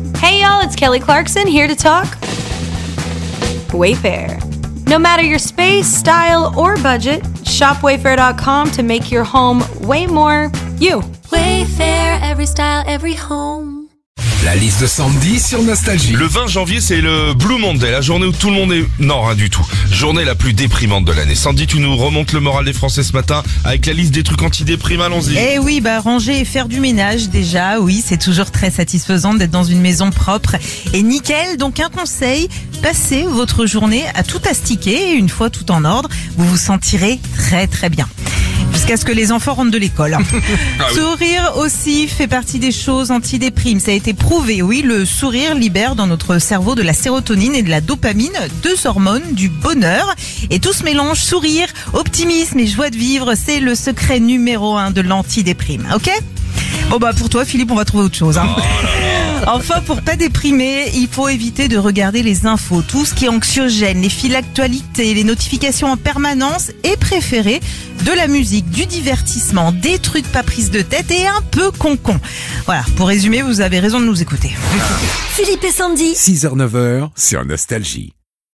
Hey y'all, it's Kelly Clarkson here to talk Wayfair. No matter your space, style, or budget, shop Wayfair.com to make your home way more you. Wayfair, every style, every home. La liste de Sandy sur Nostalgie. Le 20 janvier, c'est le Blue Monday, la journée où tout le monde est... Non, rien du tout. Journée la plus déprimante de l'année. Sandy, tu nous remontes le moral des Français ce matin avec la liste des trucs anti-déprime, allons-y. Eh oui, ranger et faire du ménage déjà, oui, c'est toujours très satisfaisant d'être dans une maison propre et nickel. Donc un conseil, passez votre journée à tout astiquer et une fois tout en ordre, vous vous sentirez très très bien. Jusqu'à ce que les enfants rentrent de l'école. Ah oui. Sourire aussi fait partie des choses anti-déprime. Ça a été prouvé, oui, le sourire libère dans notre cerveau de la sérotonine et de la dopamine, deux hormones du bonheur. Et tout ce mélange sourire, optimisme et joie de vivre, c'est le secret numéro 1 de l'anti-déprime, ok ? Bon pour toi Philippe, on va trouver autre chose. Hein. Enfin, pour pas déprimer, il faut éviter de regarder les infos, tout ce qui est anxiogène, les fils d'actualité, les notifications en permanence et préférer de la musique, du divertissement, des trucs pas prises de tête et un peu concon. Voilà, pour résumer, vous avez raison de nous écouter. Philippe et Sandy. 6h-9h sur Nostalgie.